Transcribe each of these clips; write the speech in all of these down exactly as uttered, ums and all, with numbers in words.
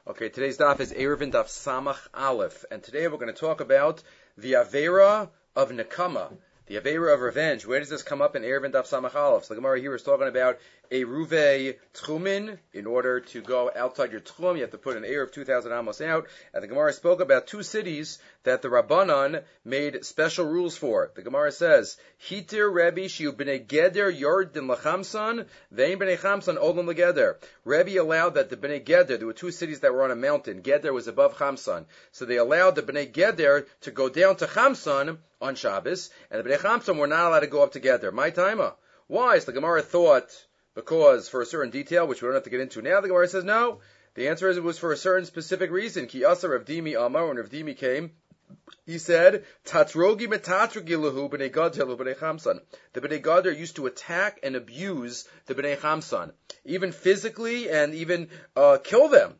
Okay, today's daf is Eruvin Daf Samach Aleph, and today we're going to talk about the Avera of Nekama, the Avera of revenge. Where does this come up in Eruvin Daf Samach Aleph? So the Gemara here is talking about Eruve Tchumin. In order to go outside your Tchum, you have to put an Eruv two thousand amos out. And the Gemara spoke about two cities that the Rabbanan made special rules for. The Gemara says, Hitir Rebbe Shiu B'nei Geder Yord Din Lachamsan, Vein B'nei Chamsan Olam Legeder. Rebbe allowed that the B'nei Geder, there were two cities that were on a mountain. Geder was above Chamsan. So they allowed the B'nei Geder to go down to Chamsan on Shabbos, and the B'nei Chamsan were not allowed to go up together. My timer. Why? So the Gemara thought, because for a certain detail, which we don't have to get into now, the Gemara says no. The answer is it was for a certain specific reason. Ki Asa Rav Dimi Amar, when Rav Dimi came, he said, Tatrogi metatrogilahu b'nei Gadol b'nei Chamsan. The b'nei Gadol used to attack and abuse the b'nei Chamsan, even physically and even uh, kill them.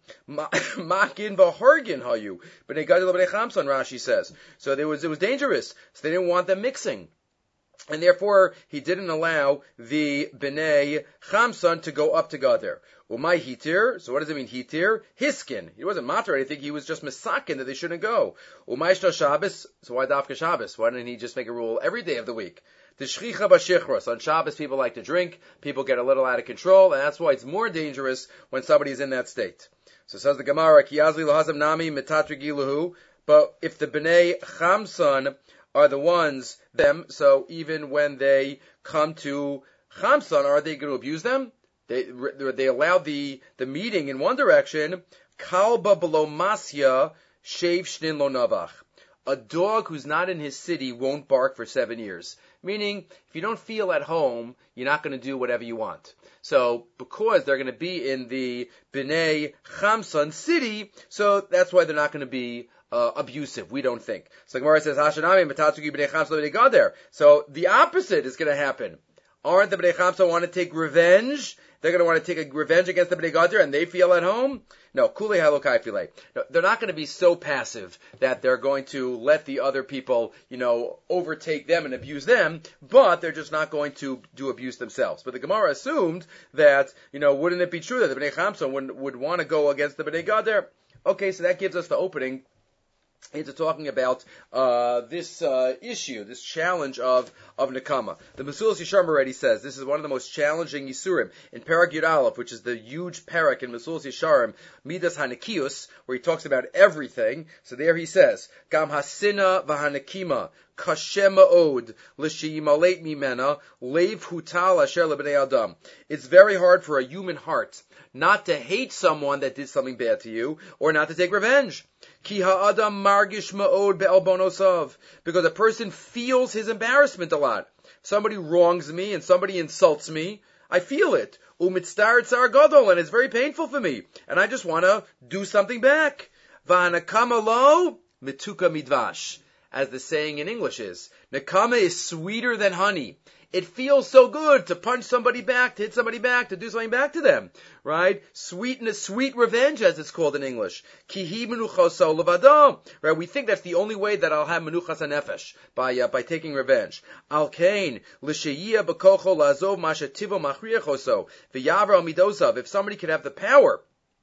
Makin v'hargin hayu b'nei Gadol b'nei Chamsan, Rashi says. So there was, it was dangerous. So they didn't want them mixing. And therefore, he didn't allow the B'nai Chamsan to go up together. Umay hitir, so what does it mean hitir? Hiskin. He wasn't matter or anything, he was just misakin that they shouldn't go. Umay shta Shabbos, so why dafka Shabbos? Why didn't he just make a rule every day of the week? The shchicha b'shichros. On Shabbos, people like to drink, people get a little out of control, and that's why it's more dangerous when somebody's in that state. So says the Gemara, ki yazli lahazam nami metatrigiluhu, but if the B'nai Chamsan are the ones, them, so even when they come to Chamsan, are they going to abuse them? They they allow the, the meeting in one direction, Kalba below Masya, Shev Shnin Lo Navach. A dog who's not in his city won't bark for seven years. Meaning, if you don't feel at home, you're not going to do whatever you want. So, because they're going to be in the B'nai Chamsan city, so that's why they're not going to be Uh, abusive, we don't think. So the Gemara says, Hashanami metatsugi b'nei Chamsa b'nei Gader. So the opposite is going to happen. Aren't the b'nei Chamsa want to take revenge? They're going to want to take a revenge against the b'nei Gader, and they feel at home? No, kulei halokai filei. No, they're not going to be so passive that they're going to let the other people, you know, overtake them and abuse them, but they're just not going to do abuse themselves. But the Gemara assumed that, you know, wouldn't it be true that the b'nei Chamsa would, would want to go against the b'nei Gader? Okay, so that gives us the opening into talking about uh, this uh, issue, this challenge of of Nekama. The Mesulas Yesharim already says this is one of the most challenging Yisurim in Perek Yud Aleph, which is the huge Perek in Mesulas Yesharim, Midas Hanekius, where he talks about everything. So there he says, Gam Hasina v'Hanekima Kashem Ma'od l'sheyimalet mimena leiv hutal asher lebnei adam. It's very hard for a human heart not to hate someone that did something bad to you, or not to take revenge. Ki ha'adam margish ma'od be'elbonosav. Because a person feels his embarrassment a lot. Somebody wrongs me and somebody insults me, I feel it. Umitztar tzar gadol, and it's very painful for me. And I just want to do something back. V'hanakama lo mituka midvash. As the saying in English is, Nekama is sweeter than honey. It feels so good to punch somebody back, to hit somebody back, to do something back to them, right? Sweetness, sweet revenge, as it's called in English. Kihi menuchaso levado. Right? We think that's the only way that I'll have menuchas hanefesh, by uh, by taking revenge. Al kain l'sheyia b'kocho lazov mashetivo machriachoso v'yavra midosav. If somebody could have the power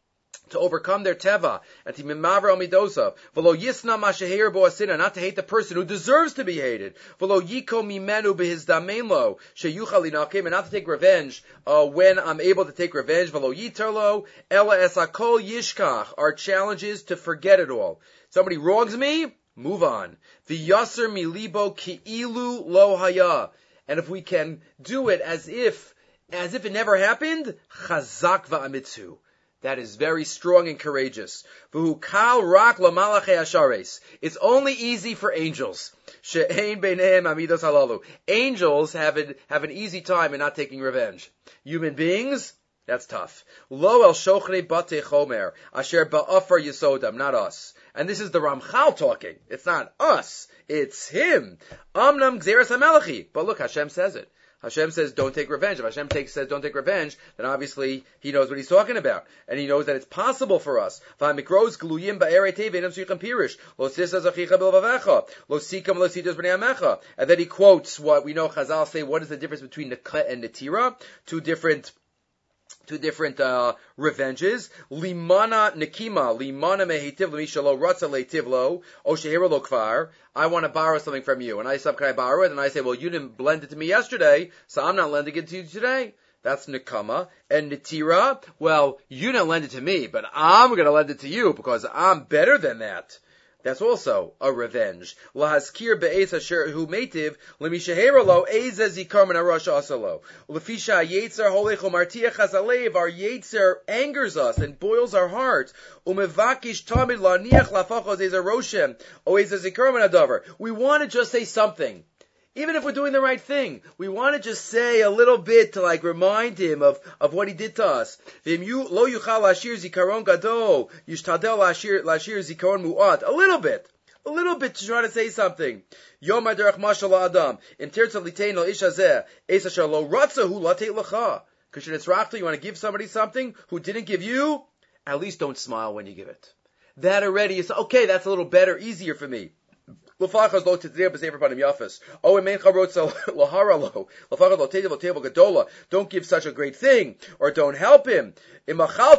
to overcome their teva, and to mimaver amidosav, v'lo yisna masheher bo asina, not to hate the person who deserves to be hated, v'lo yiko mimenu behizdamein lo, sheyuchal linakim, and not to take revenge uh, when I'm able to take revenge, v'lo yitar lo, ela esakol yishkach. Our challenge is to forget it all. Somebody wrongs me, move on. V'yaser milibo ki'ilu lo haya. And if we can do it as if, as if it never happened, chazak va'amitzu. That is very strong and courageous. It's only easy for angels. Angels have an, have an easy time in not taking revenge. Human beings, that's tough. Lo el shochne bate chomer, asher ba'afar yisodam, not us. And this is the Ramchal talking. It's not us. It's him. Amnam gzeres hamelachi. But look, Hashem says it. Hashem says, don't take revenge. If Hashem takes, says, don't take revenge, then obviously He knows what He's talking about. And He knows that it's possible for us. And then He quotes what we know Chazal say, what is the difference between Nekah and Netira? Two different two different uh, revenges. Limana Nikima, Limana Mehitiv Lemishalo Ratza Leitivlo, Oshehira Lo Kvar. I want to borrow something from you. And I say, can I borrow it? And I say, well, you didn't lend it to me yesterday, so I'm not lending it to you today. That's Nikama. And Nitira, well, you didn't lend it to me, but I'm going to lend it to you because I'm better than that. That's also a revenge. Lahaskir be'ez asher hu meitiv lemishahera lo eza zikar min harash asalo. Lefisha yetzer holecho martiach hazalev. Our yetzer angers us and boils our heart. Umevakish tamid laniach lafachos eza roshem o eza zikar min hadavar. We want to just say something. Even if we're doing the right thing, we want to just say a little bit to like remind him of, of what he did to us. A little bit. A little bit to try to say something. You want to give somebody something who didn't give you? At least don't smile when you give it. That already is, okay, that's a little better, easier for me. Don't give such a great thing, or don't help him. Right?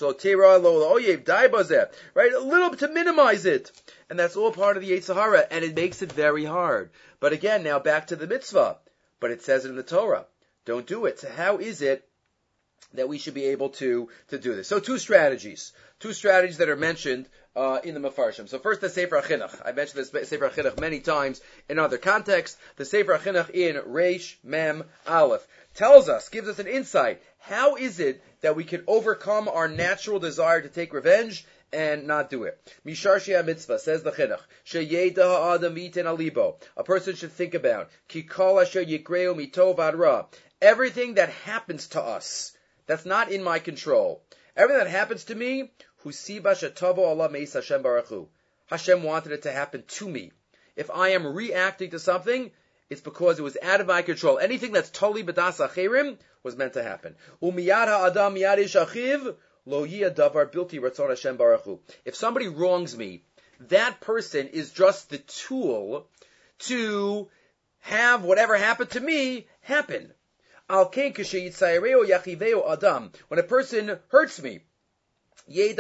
A little bit to minimize it. And that's all part of the Yetzer Hara, and it makes it very hard. But again, now back to the mitzvah. But it says it in the Torah. Don't do it. So how is it that we should be able to, to do this? So two strategies. Two strategies that are mentioned uh, in the Mefarshim. So first, the Sefer HaChinuch. I mentioned this Sefer HaChinuch many times in other contexts. The Sefer HaChinuch in Reish Mem Aleph tells us, gives us an insight. How is it that we can overcome our natural desire to take revenge and not do it? Mishar Shea Mitzvah, says the Chinuch, Sheyeda ha'adam yiten alibo. A person should think about, Ki kol asher yikreu mitov ad ra. Everything that happens to us, that's not in my control. Everything that happens to me, Husiba shetavo Allah meis Hashem baruch hu. Hashem wanted it to happen to me. If I am reacting to something, it's because it was out of my control. Anything that's totally b'das acherim was meant to happen. Umiyad ha'adam miyad ish achiv lo yiyah davar bilti ratzon Hashem baruch hu. If somebody wrongs me, that person is just the tool to have whatever happened to me happen. Al kein k'sheyitzayireo yachiveo adam. When a person hurts me, Hashem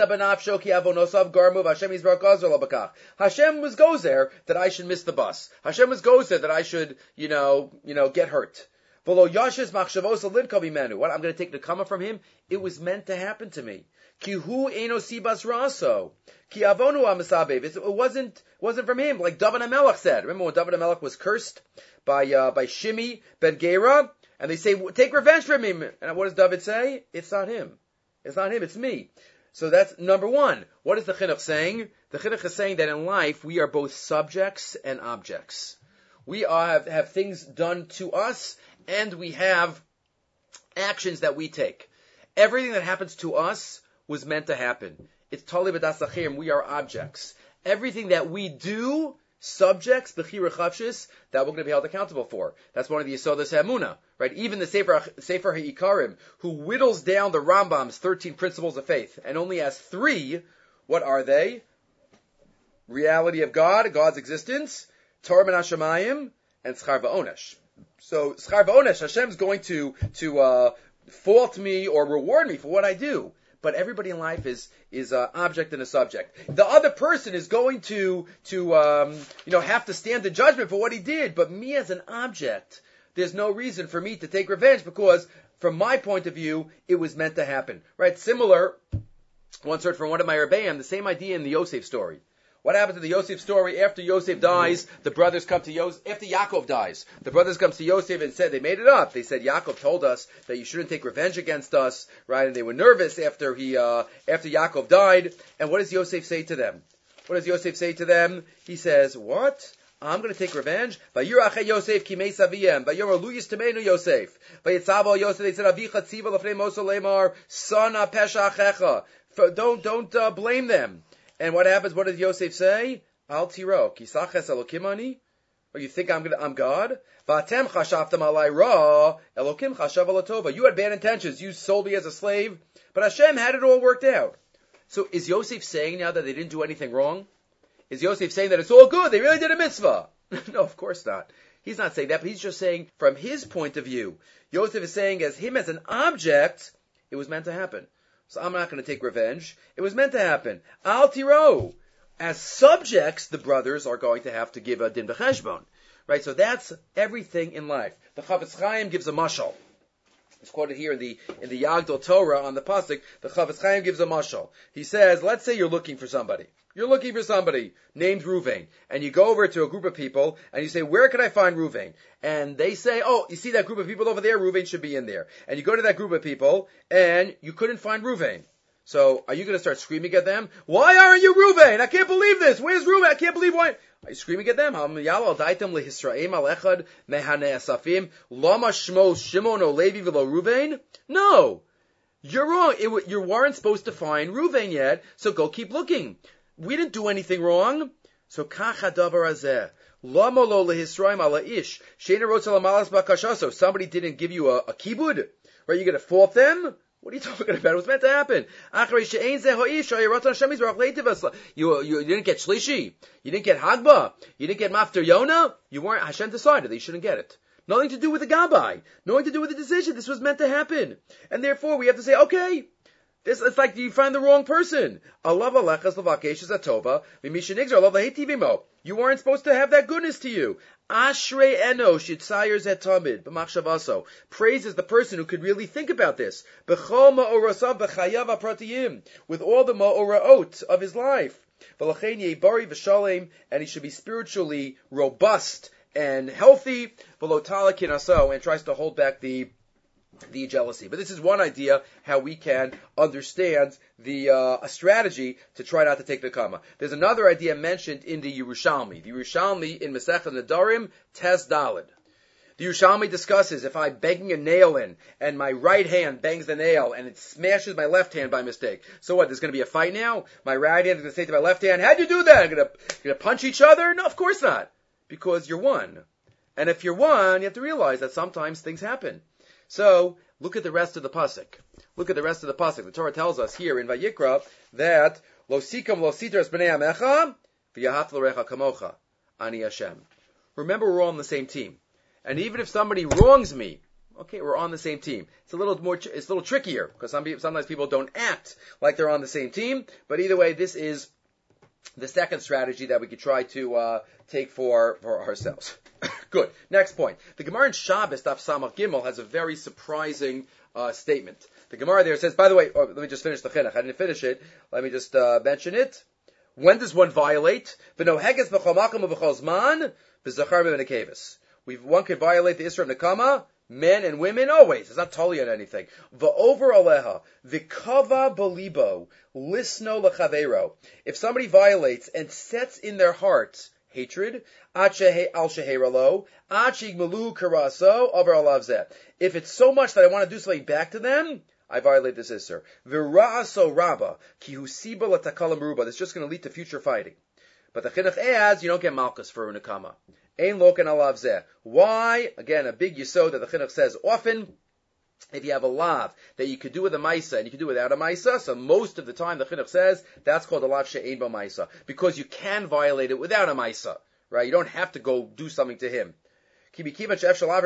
was goes there that I should miss the bus. Hashem was goes there that I should, you know, you know, get hurt. What? I'm going to take the kama from him. It was meant to happen to me. It wasn't wasn't from him. Like David HaMelech said. Remember when David HaMelech was cursed by uh, by Shimi ben Gera, and they say, take revenge from him. And what does David say? It's not him. It's not him. It's me. So that's number one. What is the Chinuch saying? The Chinuch is saying that in life we are both subjects and objects. We are, have, have things done to us, and we have actions that we take. Everything that happens to us was meant to happen. It's totally b'das achirim. We are objects. Everything that we do, subjects, b'chira chavshis, that we're going to be held accountable for. That's one of the Yisodos HaEmunah, right? Even the Sefer, Sefer HaIkarim, who whittles down the Rambam's thirteen principles of faith, and only has three. What are they? Reality of God, God's existence, Torah min hashamayim, and Schar v'onesh. So, Schar v'onesh, Hashem's going to, to, uh, fault me or reward me for what I do. But everybody in life is is an object and a subject. The other person is going to to um, you know have to stand the judgment for what he did. But me as an object, there's no reason for me to take revenge because, from my point of view, it was meant to happen. Right? Similar. Once heard from one of my Rebbeim the same idea in the Yosef story. What happened to the Yosef story? After Yosef dies, the brothers come to Yosef. After Yaakov dies, the brothers come to Yosef and said, they made it up. They said, Yaakov told us that you shouldn't take revenge against us, right? And they were nervous after he, uh, after Yaakov died. And what does Yosef say to them? What does Yosef say to them? He says, what? I'm going to take revenge? Vayirachei Yosef kimei saviyem. Vayomer luyis temeinu Yosef. Vayitzabo Yosef. They said, Avicha tziva lefnei Moshe lemar sana pesha achecha. Don't, don't, uh, blame them. And what happens? What does Yosef say? Al tiro, kisaches elokim ani? Or you think I'm gonna, I'm God? V'atem chashaftem alai ra, elokim chashav alatova. You had bad intentions. You sold me as a slave, but Hashem had it all worked out. So is Yosef saying now that they didn't do anything wrong? Is Yosef saying that it's all good? They really did a mitzvah? No, of course not. He's not saying that, but he's just saying from his point of view. Yosef is saying as him as an object, It was meant to happen. So I'm not going to take revenge. It was meant to happen. Al tiro. As subjects, the brothers are going to have to give a din b'cheshbon. Right? So that's everything in life. The Chavetz Chaim gives a mashal. It's quoted here in the in the Yagdal Torah on the pasuk. The Chavetz Chaim gives a mashal. He says, let's say you're looking for somebody. You're looking for somebody named Ruvain, and you go over to a group of people, and you say, where can I find Ruvain? And they say, oh, you see that group of people over there? Ruvain should be in there. And you go to that group of people, and you couldn't find Ruvain. So, are you going to start screaming at them? Why aren't you Ruvain? I can't believe this. Where's Ruvain? I can't believe why. Are you screaming at them? Lama shmo Shimon o Levi v'lo Ruvain? No. You're wrong. It, you weren't supposed to find Ruvain yet, so go keep looking. We didn't do anything wrong. So kach hadavar hazeh. Lama lo lehisraim ala ish. Sheina rotza lamalas bakashaso. Somebody didn't give you a, a kibud? Right? You're going to fault them? What are you talking about? It was meant to happen. You, you, you didn't get shlishi. You didn't get hagba. You didn't get mafter yona. You weren't, Hashem decided that you shouldn't get it. Nothing to do with the gabai. Nothing to do with the decision. This was meant to happen. And therefore we have to say, okay, this, it's like you find the wrong person. You weren't supposed to have that goodness to you. Ashrei enosh yitzayir zetamid b'machshavaso. Praise is the person who could really think about this. B'chol ma'orasav b'chayav ha'pratiyim. With all the ma'oraot of his life. V'lachein yeibari v'shalem. And he should be spiritually robust and healthy. V'lotala kinaso. And tries to hold back the the jealousy. But this is one idea how we can understand the uh, a strategy to try not to take the kama. There's another idea mentioned in the Yerushalmi. The Yerushalmi in Masechet Nedarim, Tes Daled. The Yerushalmi discusses if I'm banging a nail in and my right hand bangs the nail and it smashes my left hand by mistake. So what, there's going to be a fight now? My right hand is going to say to my left hand, how'd you do that? I'm going to, going to punch each other? No, of course not. Because you're one. And if you're one, you have to realize that sometimes things happen. So, look at the rest of the pasuk. Look at the rest of the pasuk. The Torah tells us here in Vayikra that lo sikam lo sitras b'nei amecha v'yahat l'recha kamocha ani Hashem. Remember, we're all on the same team, and even if somebody wrongs me, okay, we're on the same team. It's a little more, it's a little trickier because some people, sometimes people don't act like they're on the same team. But either way, this is the second strategy that we could try to uh, take for for ourselves. Good. Next point. The Gemara in Shabbos, Daf Samach Gimel, has a very surprising uh, statement. The Gemara there says, by the way, oh, let me just finish the chinuch. I didn't finish it. Let me just uh, mention it. When does one violate? V'noheges b'chol makom u'b'chol zman v'zachar b'nekevis. We've one could violate the Isra of Nekama, men and women, always. It's not totally on anything. V'over aleha, v'kava b'libo, lisno l'chavero. If somebody violates and sets in their heart hatred, al sheheralo, achigmalu karaso, over alavzeh. If it's so much that I want to do something back to them, I violate this Isser. V'ra'aso rabba, ki husiba l'takala meruba. That's just going to lead to future fighting. But the chinuch adds, you don't get malchus for unakama. Ein loken alavzeh. Why? Again, a big yisod that the chinuch says often. If you have a lav that you could do with a maisa and you could do without a maisa, so most of the time the chinuch says that's called a lav she'ein ba maisa, because you can violate it without a maisa, right? You don't have to go do something to him. Big topic, how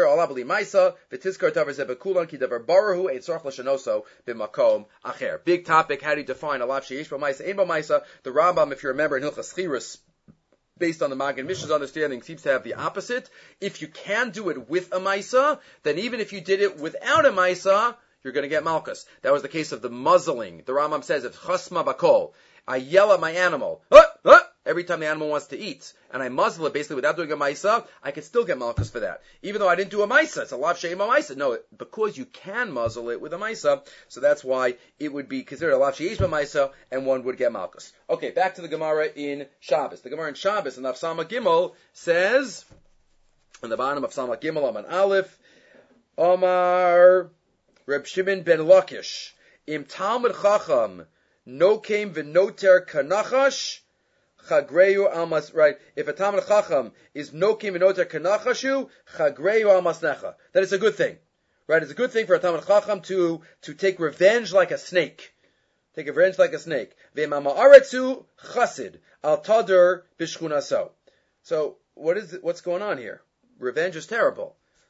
do you define a lav she'ein ba maisa, ein ba maisa? The Rambam, if you remember in Hilchas Chirus, based on the Magen Mishnah's understanding, seems to have the opposite. If you can do it with a maisa, then even if you did it without a maisa, you're going to get malchus. That was the case of the muzzling. The Rambam says, if chasma bakol, I yell at my animal, ah, ah, every time the animal wants to eat, and I muzzle it basically without doing a maisa, I can still get malchus for that. Even though I didn't do a maisa, it's a lav she'ein ba maisa. No, because you can muzzle it with a maisa, so that's why it would be considered a lav she'ein ba maisa, and one would get malchus. Okay, back to the Gemara in Shabbos. The Gemara in Shabbos, in Daf Samach Gimel, says, on the bottom of Samach Gimel, Aman Aleph, Omar Reb Shimon ben Lakish, Im Talmud Chacham, Nokem v'noter kanachash, Chagreu almas, right? If a Talmud Chacham is Nokem v'noter kanachashu, Chagreu almas necha. That is a good thing. Right? It's a good thing for a Talmud Chacham to, to take revenge like a snake. Take revenge like a snake. Ve'mama aretzu chasid, al tadur bishchunaso. So, what is it, what's going on here? Revenge is terrible.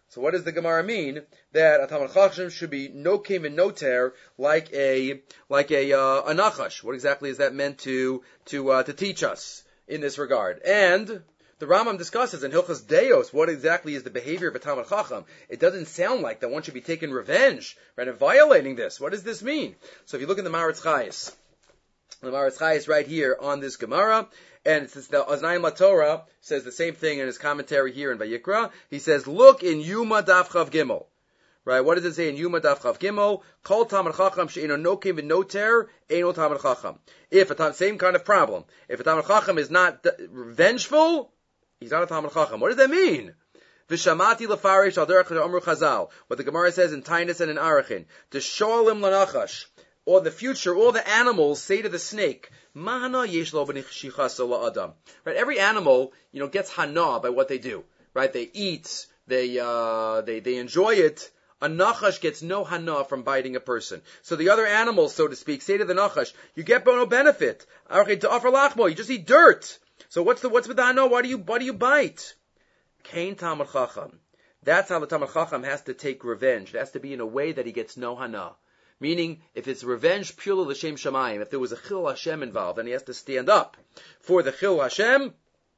So what does the Gemara mean that a Talmid Chacham should be no kim and no ter like a like a uh, a nachash? What exactly is that meant to to uh, to teach us in this regard? And the Rambam discusses in Hilchos Deos what exactly is the behavior of a Talmid Chacham. It doesn't sound like that one should be taking revenge, right, and violating this. What does this mean? So if you look in the Maharatz Chayes, the Maharatz Chayes right here on this Gemara, and it's the Oznayim LaTorah says the same thing in his commentary here in Vayikra. He says, look in Yuma Daf Chav Gimel. Right, what does it say in Yuma Daf Chav Gimel? Kol Talmid Chacham she'eno nokim v'noter eino Talmid Chacham. If a same kind of problem, if a Talmid Chacham is not vengeful, he's not a Talmid Chacham. What does that mean? V'shamati lefarish al derech amru Chazal. What the Gemara says in Tainus and in Arachin. To shoalim lanachash. Or the future, all the animals say to the snake, Mahana yesh lo b'nichichasa la'adam. Right, every animal, you know, gets hana by what they do. Right, they eat, they, uh, they, they enjoy it. A nachash gets no hana from biting a person. So the other animals, so to speak, say to the nachash, you get no benefit. To offer lachmo, you just eat dirt. So what's the, what's with the hana? Why do you, why do you bite? Kain Talmid Chacham. That's how the Talmid Chacham has to take revenge. It has to be in a way that he gets no hana. Meaning, if it's revenge purely l'shem shamayim, if there was a chil Hashem involved, then he has to stand up for the chil Hashem,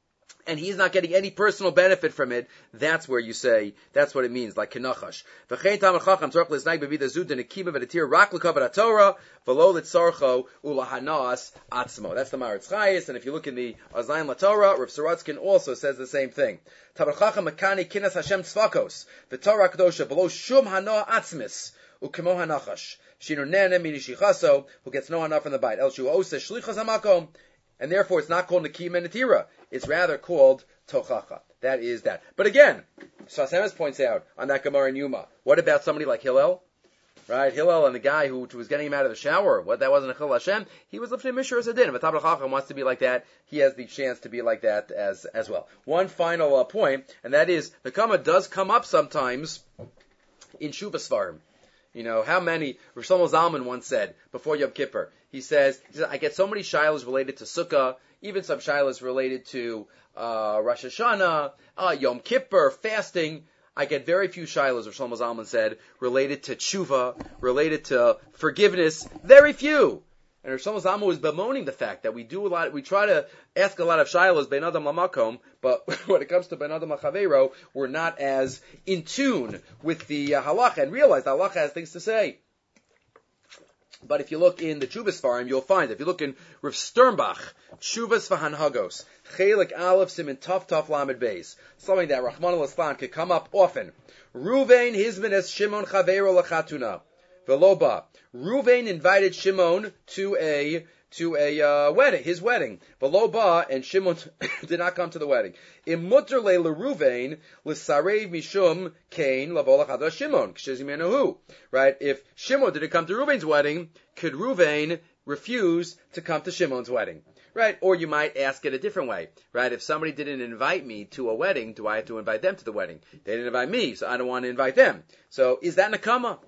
and he's not getting any personal benefit from it. That's where you say, that's what it means, like kenachash. V'chein Talmid Chacham tzorach l'znai b'vida zud d'nekiva v'detir rak l'kavod haTorah v'lo l'tzarcho u'lahanas atzmo. That's the Maharatz Chayes, and if you look in the Oznayim LaTorah, Rav Sorotzkin also says the same thing. Talmid Chacham makani kinas Hashem tzvakos v'torah kedosha v'lo shum hana atzmis u'kemo hanachash. Shino nene minishichaso, who gets no hana from the bite. El shu ose shlichas hamakom, and therefore it's not called nekim and netira. It's rather called tochacha. That is that. But again, Sfas Emes points out on that Gemara in Yuma. What about somebody like Hillel? Right, Hillel and the guy who was getting him out of the shower. What, that wasn't a chil Hashem. He was lifting Mishra Sadin. If a Talmid Chacham wants to be like that, he has the chance to be like that as as well. One final uh, point, and that is the Kama does come up sometimes in Shuvah Svarim. You know, how many, Rav Shlomo Zalman once said, before Yom Kippur, he says, he says, I get so many shilas related to Sukkah, even some shilas related to uh, Rosh Hashanah, uh, Yom Kippur, fasting. I get very few shilas, Rav Shlomo Zalman said, related to tshuva, related to forgiveness, very few. And Rav Shlomo Zalman was bemoaning the fact that we do a lot, we try to ask a lot of shilas, Ben Adam Lamakom, but when it comes to Ben Adam Lachavero, we're not as in tune with the uh, halacha and realize the halacha has things to say. But if you look in the Tshuvas Farim, you'll find, if you look in Rav Sternbach, Tshuvas V'Hanhagos, Chelik Aleph Simin Taf Taf Lamed Beis, something that Rahman al-Islan could come up often. Ruvain Hizmin es Shimon Chavero Lachatuna. Veloba. Ruvain invited Shimon to a to a uh, wedding, his wedding. Veloba, and Shimon did not come to the wedding. Imutter le Ruvain l'sarev mishum kain lavolachadra Shimon k'shezimenu. Right? If Shimon didn't come to Ruvain's wedding, could Ruvain refuse to come to Shimon's wedding? Right? Or you might ask it a different way. Right? If somebody didn't invite me to a wedding, do I have to invite them to the wedding? They didn't invite me, so I don't want to invite them. So is that nakama?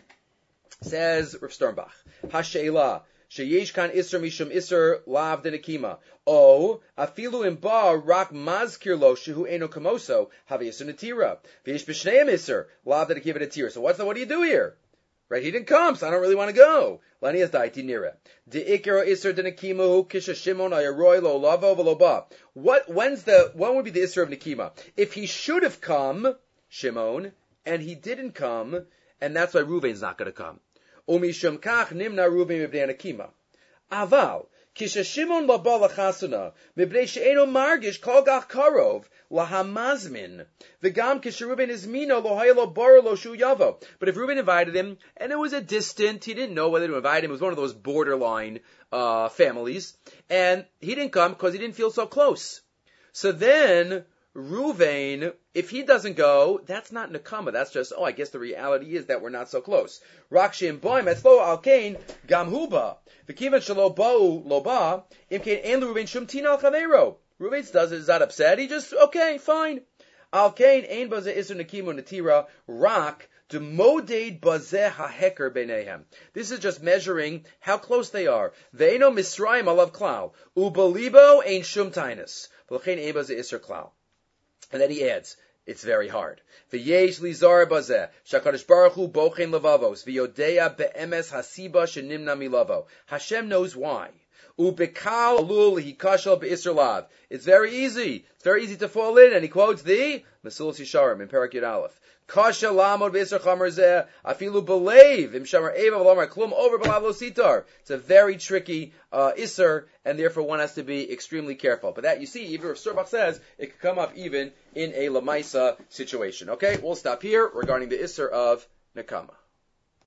Says Rav Sternbach, Hasheila, sheyesh kan iser mishum iser lav denekima. O, afilu im ba rak mazkir lo shehu eno kamoso, have iser netira. V'yesh b'shneim iser, lav denekiva netira. So what's the, what do you do here? Right, he didn't come, so I don't really want to go. Lani has daiti nira. De ikero iser denekimu kisha shimon ayaroi lo lavo v'lo ba. What, when's the, when would be the iser of nekima? If he should have come, Shimon, and he didn't come, and that's why Ruvain's not going to come. Umishum kach nimna Ruvain mibnei Nekima. Aval, kisha Shimon laba lachasuna, mibnei she'eno margish kol gach karov, lahamazmin. V'gam kisha Ruvain is mino lo haylo baro lo shu yavo. But if Ruvain invited him, and it was a distant, he didn't know whether to invite him, it was one of those borderline uh, families, and he didn't come because he didn't feel so close. So then, Ruvain, if he doesn't go, that's not nekama. That's just, oh, I guess the reality is that we're not so close. Rakshim boim etzlo alkein gamhuba. V'kivan shelo ba'u loba imkein en Ruvain shum tina al chavero. Ruvain does it, is not upset. He just, okay, fine. Alkein ein bazeh iser nekimu netira rak demoded bazeh haheker beinehem. This is just measuring how close they are. Ve'eno misraim alav klal ubalibo ein shum tainus. V'lechein ein bazeh iser klal. And then he adds, it's very hard. V'yesh li zar bazeh, shakadosh baruch hu bochen levavos, v'yodea be'emes hasiba shenimna milavo. Hashem knows why. Ubekal alul hikashal be'isr lav. It's very easy. It's very easy to fall in. And he quotes the Mesilas Yesharim in Parak Yud Aleph. Kasha lamod be'isr chamer zeh afilu belev im shamar eva v'lamar klum over b'lav lo sitar. It's a very tricky uh, isser, and therefore one has to be extremely careful. But that, you see, even if Sturbach says, it could come up even in a lamaisa situation. Okay, we'll stop here regarding the isser of nekama.